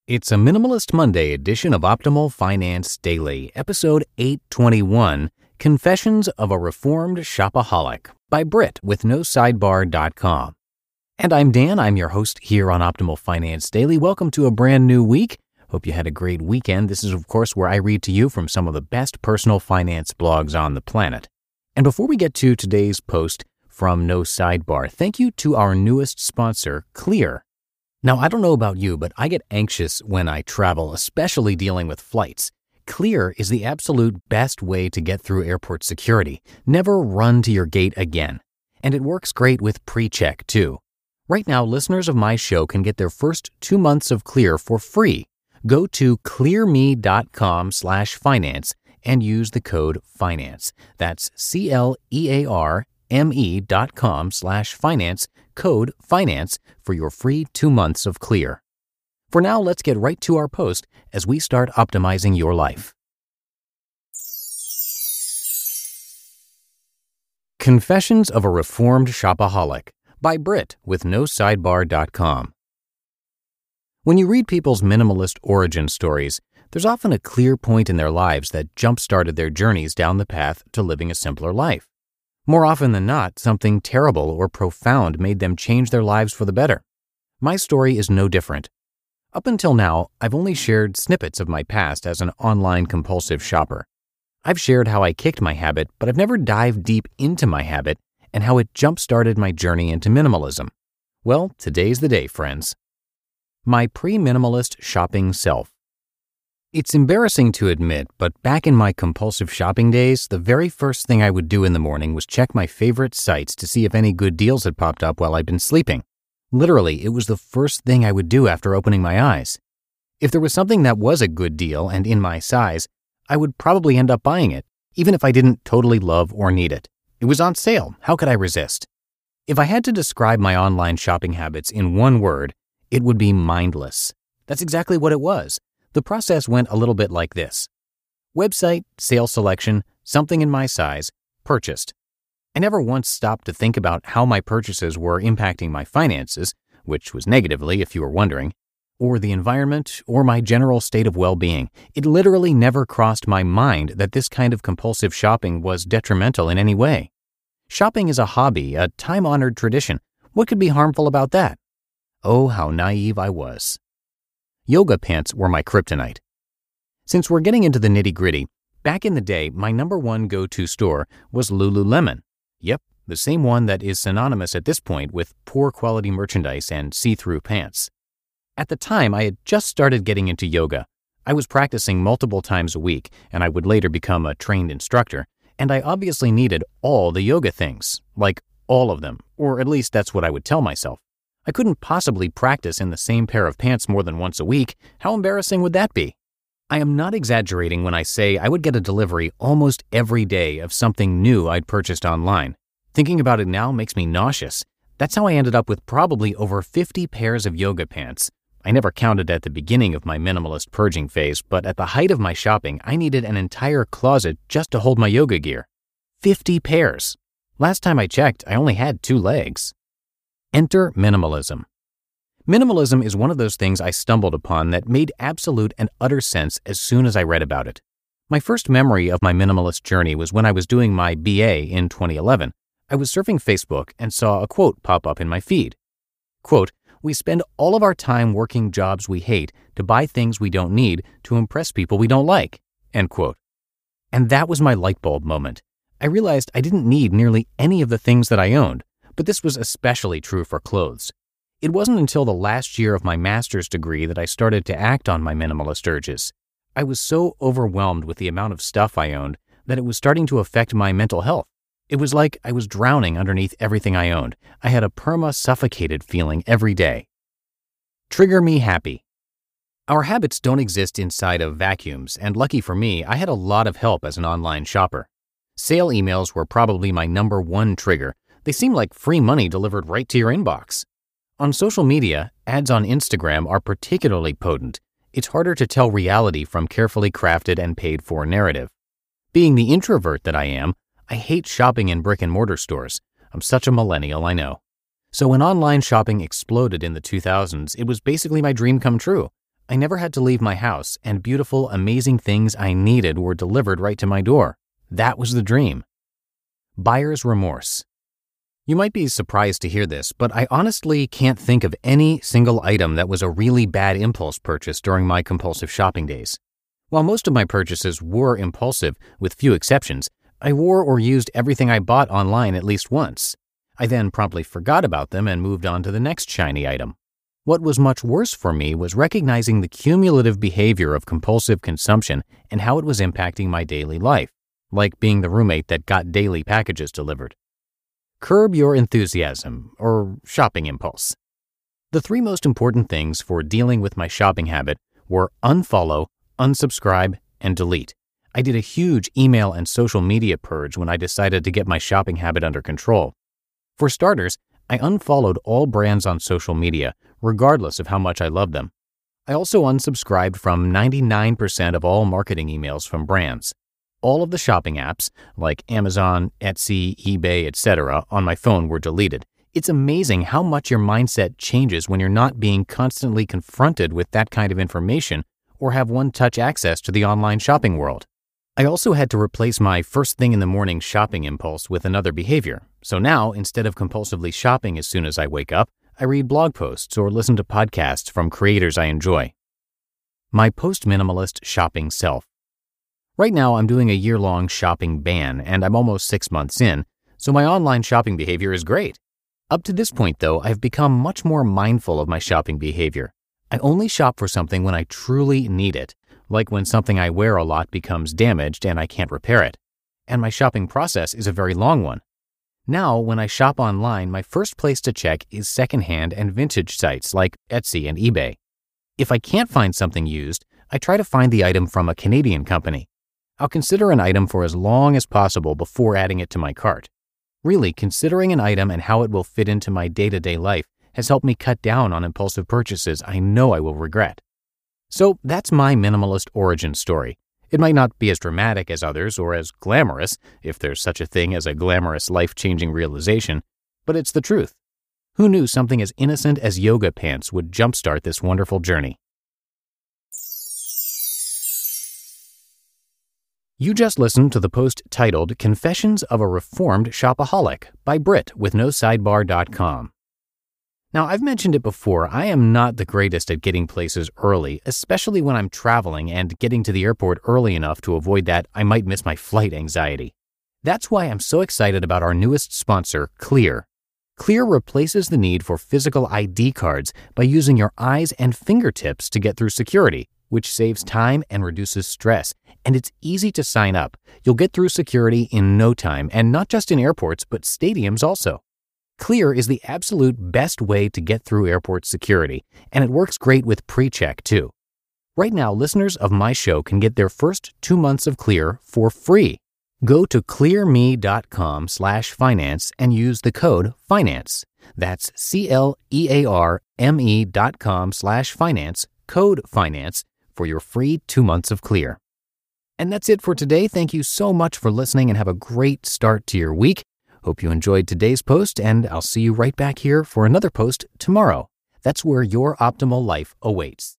It's a Minimalist Monday edition of Optimal Finance Daily, episode 821, Confessions of a Reformed Shopaholic by Britt with NoSidebar.com. And I'm Dan, I'm your host here on Optimal Finance Daily. Welcome to a brand new week. Hope you had a great weekend. This is, of course, where I read to you from some of the best personal finance blogs on the planet. And before we get to today's post from No Sidebar, thank you to our newest sponsor, Clear. Now, I don't know about you, but I get anxious when I travel, especially dealing with flights. Clear is the absolute best way to get through airport security. Never run to your gate again. And it works great with pre-check, too. Right now, listeners of my show can get their first 2 months of Clear for free. Go to clearme.com/finance and use the code FINANCE. That's CLEARME.com/finance, code FINANCE for your free 2 months of Clear. For now, let's get right to our post as we start optimizing your life. Confessions of a Reformed Shopaholic by Britt with NoSidebar.com. When you read people's minimalist origin stories, there's often a clear point in their lives that jump-started their journeys down the path to living a simpler life. More often than not, something terrible or profound made them change their lives for the better. My story is no different. Up until now, I've only shared snippets of my past as an online compulsive shopper. I've shared how I kicked my habit, but I've never dived deep into my habit and how it jump-started my journey into minimalism. Well, today's the day, friends. My pre-minimalist shopping self. It's embarrassing to admit, but back in my compulsive shopping days, the very first thing I would do in the morning was check my favorite sites to see if any good deals had popped up while I'd been sleeping. Literally, it was the first thing I would do after opening my eyes. If there was something that was a good deal and in my size, I would probably end up buying it, even if I didn't totally love or need it. It was on sale. How could I resist? If I had to describe my online shopping habits in one word, it would be mindless. That's exactly what it was. The process went a little bit like this. Website, sale selection, something in my size, purchased. I never once stopped to think about how my purchases were impacting my finances, which was negatively if you were wondering, or the environment, or my general state of well-being. It literally never crossed my mind that this kind of compulsive shopping was detrimental in any way. Shopping is a hobby, a time-honored tradition. What could be harmful about that? Oh, how naive I was. Yoga pants were my kryptonite. Since we're getting into the nitty-gritty, back in the day, my number one go-to store was Lululemon. Yep, the same one that is synonymous at this point with poor quality merchandise and see-through pants. At the time, I had just started getting into yoga. I was practicing multiple times a week, and I would later become a trained instructor, and I obviously needed all the yoga things, like all of them, or at least that's what I would tell myself. I couldn't possibly practice in the same pair of pants more than once a week. How embarrassing would that be? I am not exaggerating when I say I would get a delivery almost every day of something new I'd purchased online. Thinking about it now makes me nauseous. That's how I ended up with probably over 50 pairs of yoga pants. I never counted at the beginning of my minimalist purging phase, but at the height of my shopping, I needed an entire closet just to hold my yoga gear. 50 pairs. Last time I checked, I only had 2 legs. Enter minimalism. Minimalism is one of those things I stumbled upon that made absolute and utter sense as soon as I read about it. My first memory of my minimalist journey was when I was doing my BA in 2011. I was surfing Facebook and saw a quote pop up in my feed. Quote, "We spend all of our time working jobs we hate to buy things we don't need to impress people we don't like." End quote. And that was my light bulb moment. I realized I didn't need nearly any of the things that I owned. But this was especially true for clothes. It wasn't until the last year of my master's degree that I started to act on my minimalist urges. I was so overwhelmed with the amount of stuff I owned that it was starting to affect my mental health. It was like I was drowning underneath everything I owned. I had a perma-suffocated feeling every day. Trigger me happy. Our habits don't exist inside of vacuums, and lucky for me, I had a lot of help as an online shopper. Sale emails were probably my number one trigger. They seem like free money delivered right to your inbox. On social media, ads on Instagram are particularly potent. It's harder to tell reality from carefully crafted and paid-for narrative. Being the introvert that I am, I hate shopping in brick-and-mortar stores. I'm such a millennial, I know. So when online shopping exploded in the 2000s, it was basically my dream come true. I never had to leave my house, and beautiful, amazing things I needed were delivered right to my door. That was the dream. Buyer's remorse. You might be surprised to hear this, but I honestly can't think of any single item that was a really bad impulse purchase during my compulsive shopping days. While most of my purchases were impulsive, with few exceptions, I wore or used everything I bought online at least once. I then promptly forgot about them and moved on to the next shiny item. What was much worse for me was recognizing the cumulative behavior of compulsive consumption and how it was impacting my daily life, like being the roommate that got daily packages delivered. Curb your enthusiasm, or shopping impulse. The three most important things for dealing with my shopping habit were unfollow, unsubscribe, and delete. I did a huge email and social media purge when I decided to get my shopping habit under control. For starters, I unfollowed all brands on social media, regardless of how much I loved them. I also unsubscribed from 99% of all marketing emails from brands. All of the shopping apps, like Amazon, Etsy, eBay, etc., on my phone were deleted. It's amazing how much your mindset changes when you're not being constantly confronted with that kind of information or have one-touch access to the online shopping world. I also had to replace my first thing in the morning shopping impulse with another behavior. So now, instead of compulsively shopping as soon as I wake up, I read blog posts or listen to podcasts from creators I enjoy. My post-minimalist shopping self. Right now, I'm doing a year-long shopping ban, and I'm almost 6 months in, so my online shopping behavior is great. Up to this point, though, I've become much more mindful of my shopping behavior. I only shop for something when I truly need it, like when something I wear a lot becomes damaged and I can't repair it. And my shopping process is a very long one. Now, when I shop online, my first place to check is secondhand and vintage sites like Etsy and eBay. If I can't find something used, I try to find the item from a Canadian company. I'll consider an item for as long as possible before adding it to my cart. Really, considering an item and how it will fit into my day-to-day life has helped me cut down on impulsive purchases I know I will regret. So that's my minimalist origin story. It might not be as dramatic as others or as glamorous, if there's such a thing as a glamorous life-changing realization, but it's the truth. Who knew something as innocent as yoga pants would jumpstart this wonderful journey? You just listened to the post titled Confessions of a Reformed Shopaholic by Brit with NoSidebar.com. Now, I've mentioned it before, I am not the greatest at getting places early, especially when I'm traveling and getting to the airport early enough to avoid that I might miss my flight anxiety. That's why I'm so excited about our newest sponsor, Clear. Clear replaces the need for physical ID cards by using your eyes and fingertips to get through security, which saves time and reduces stress. And it's easy to sign up. You'll get through security in no time, and not just in airports, but stadiums also. Clear is the absolute best way to get through airport security, and it works great with pre-check too. Right now, listeners of my show can get their first 2 months of Clear for free. Go to clearme.com/finance and use the code FINANCE. That's CLEARME.com/finance, code FINANCE, for your free 2 months of Clear. And that's it for today. Thank you so much for listening and have a great start to your week. Hope you enjoyed today's post, and I'll see you right back here for another post tomorrow. That's where your optimal life awaits.